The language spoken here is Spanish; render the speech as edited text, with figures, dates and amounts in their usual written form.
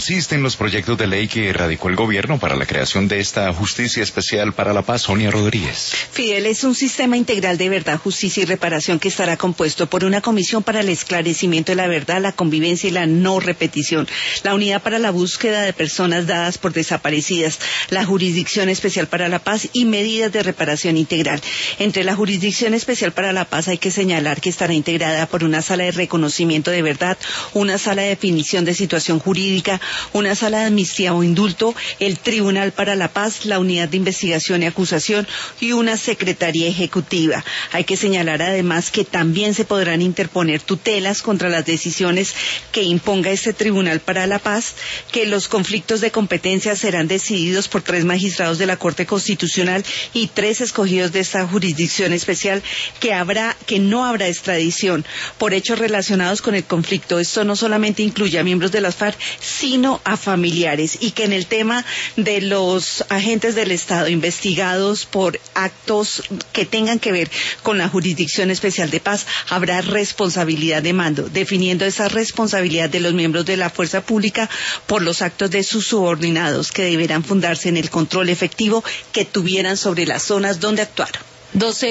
consisten los proyectos de ley que radicó el gobierno para la creación de esta Justicia Especial para la Paz? Sonia Rodríguez. Fidel, es un sistema integral de verdad, justicia y reparación que estará compuesto por una comisión para el esclarecimiento de la verdad, la convivencia y la no repetición, la unidad para la búsqueda de personas dadas por desaparecidas, la Jurisdicción Especial para la Paz y medidas de reparación integral. Entre la Jurisdicción Especial para la Paz hay que señalar que estará integrada por una sala de reconocimiento de verdad, una sala de definición de situación jurídica, una sala de amnistía o indulto, el Tribunal para la Paz, la unidad de investigación y acusación y una secretaría ejecutiva. Hay que señalar además que también se podrán interponer tutelas contra las decisiones que imponga este Tribunal para la Paz, que los conflictos de competencia serán decididos por 3 magistrados de la Corte Constitucional y 3 escogidos de esta Jurisdicción Especial, que no habrá extradición por hechos relacionados con el conflicto. Esto no solamente incluye a miembros de las FARC, sino a familiares, y que en el tema de los agentes del Estado investigados por actos que tengan que ver con la Jurisdicción Especial de Paz habrá responsabilidad de mando, definiendo esa responsabilidad de los miembros de la fuerza pública por los actos de sus subordinados, que deberán fundarse en el control efectivo que tuvieran sobre las zonas donde actuaron.